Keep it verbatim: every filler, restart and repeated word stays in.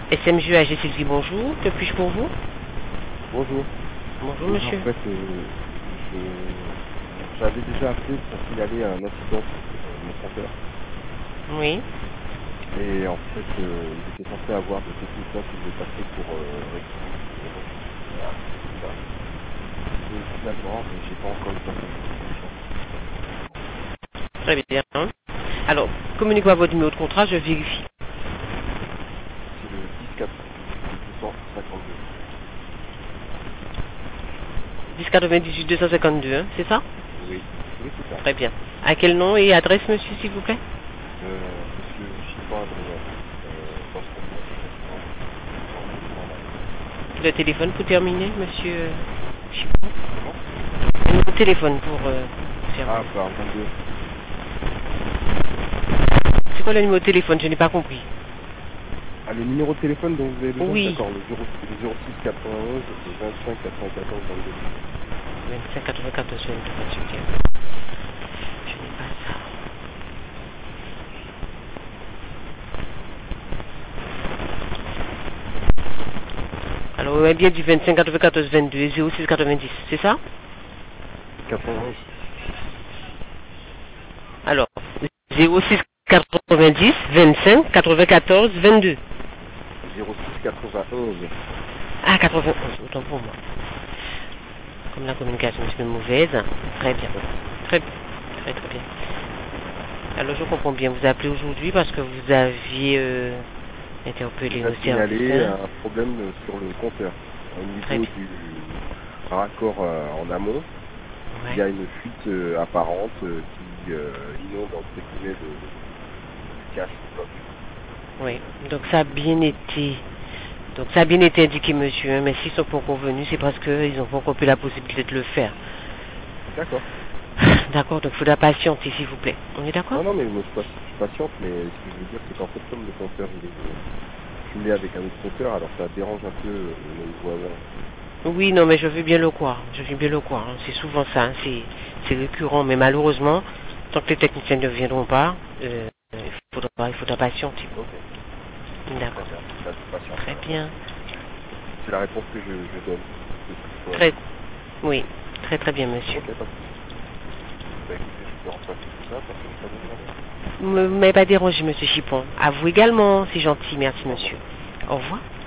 S M J A G Sylvie, bonjour. Que puis-je pour vous? Bonjour. Bonjour, Oui, monsieur. En fait, euh, je- j'avais déjà appelé pour signaler un incident sur euh, mon compteur. Oui. Et en fait, euh, il était censé avoir des techniciens qui devaient passer pour euh, rectifier. Et finalement, mais j'ai pas encore eu de confirmation. Très bien. Alors, communiquez-moi votre numéro de contrat, je vérifie. C'est le dix quatre deux cent cinquante-deux. dix quatre-vingt-dix-huit deux cent cinquante-deux, hein, c'est ça? Oui, oui, c'est ça. Très bien. À quel nom et adresse, monsieur, s'il vous plaît? Euh, monsieur Chiffon Adrien, euh, dans ce compteur. Le téléphone pour terminer, monsieur Chipon. Comment? Le numéro de téléphone pour euh, terminer. Ah, bah, vingt-deux. C'est quoi le numéro de téléphone? Je n'ai pas compris. Ah, le numéro de téléphone dont vous avez besoin? Oui. D'accord, le zéro six quatre-vingt-onze vingt-cinq quatre-vingt-quatorze vingt-deux. vingt-cinq quatre-vingt-quatorze vingt-deux, je n'ai pas ça. Alors, on est bien du vingt-cinq quatre-vingt-quatorze vingt-deux et zéro six quatre-vingt-dix, c'est ça? quatre-vingt-onze. Alors, zéro six quatre-vingt-dix vingt-cinq quatre-vingt-quatorze vingt-deux. zéro six quatre-vingt-onze. Ah, quatre-vingt-onze, autant pour moi. Comme la communication est un petit peu mauvaise. Très bien. Très bien. Très très bien. Alors, je comprends bien. Vous appelez aujourd'hui parce que vous aviez euh, interpellé Il nos a signalé services. Hein. un problème sur le compteur. Au Très niveau bien. du raccord euh, en amont, il y Ouais. a une fuite euh, apparente euh, qui euh, inonde entre guillemets le, le cache du bloc. Oui. Donc, ça a bien été. Donc, ça a bien été indiqué, monsieur. Hein, mais s'ils sont pas encore venus, c'est parce qu'ils n'ont pas encore eu la possibilité de le faire. D'accord. D'accord. Donc, il faudra patienter, s'il vous plaît. On est d'accord? Non, non, mais moi, je, passe- je patiente, mais ce que je veux dire, c'est qu'en fait, comme le compteur, il est euh, jumelé avec un autre compteur, alors ça dérange un peu euh, nos voisins. Oui, non, mais je veux bien le croire. Je veux bien le croire. hein. C'est souvent ça. hein. C'est, c'est récurrent. Mais malheureusement, tant que les techniciens ne viendront pas, euh, il faudra, il faudra patienter. Ok, très D'accord. bien. Là, je patiente. Très Alors. bien. C'est la réponse que je, je donne de ce qu'il faut Très, attendre. oui. Très, très bien, monsieur. Ok, pas de souci. Bah écoutez, je vous dérange pas plus que ça, passez une très bonne journée. Ne m'avez pas dérangé, monsieur Chipon. À vous également. C'est gentil. Merci, Au revoir. monsieur. Au revoir.